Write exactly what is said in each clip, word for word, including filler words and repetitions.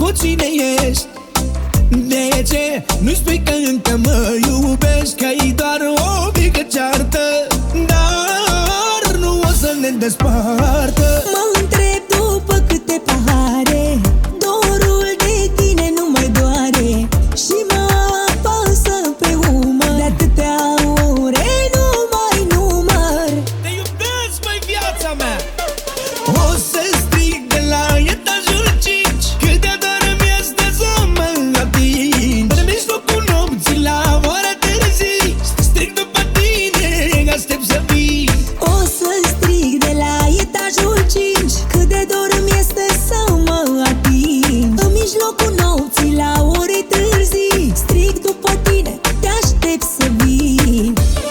cu cine ești? De ce nu spui că încă mă iubești? Că-i doar o mică ceartă, dar nu o să ne despartă. Mă întreb după câte pahare, dorul de tine nu mai doare și mă apasă pe umăr. De atâtea ore nu mai număr. Te iubesc, măi, viața mea. O să strig de la etajul cinci, cât de dor îmi este să mă ating. În mijlocul nopții la ora târzii, strig după tine, aștept să vii. O să strig de la etajul cinci, cât de dor îmi este să mă ating. În mijlocul nopții la ore târzii, strig după tine, te aștept să vii.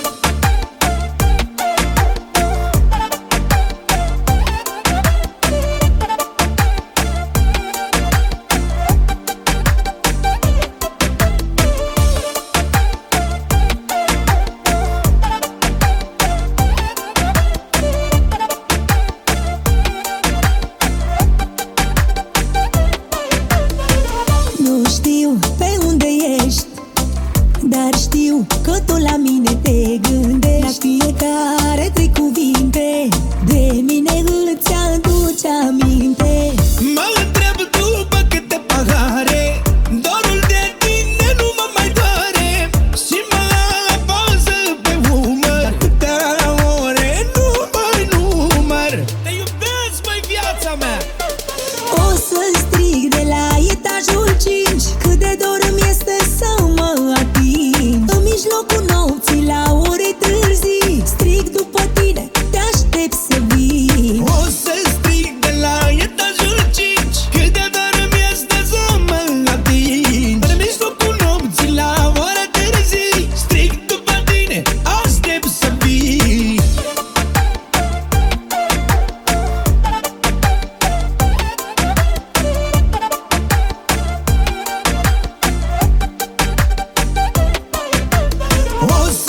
Nu știu pe unde ești, dar știu că tot la mine te gândești. La fiecare trei cuvinte de mine îți aduce aminte. Mă întreb după câte pahare, dorul de tine nu mă mai doare și mă apasă pe umăr. Dar câtea ore nu mai număr. Te iubesc, măi, viața mea. O să strig de la etajul cinci, cât de dor îmi este să mă ating. În mijlocul nopții la ore târzii, strig după tine, te aștept să vii. O să strig de la etajul cinci, cât de dor îmi este să mă ating. În mijlocul nopții la ora târzii, strig după tine, aștept să vii. O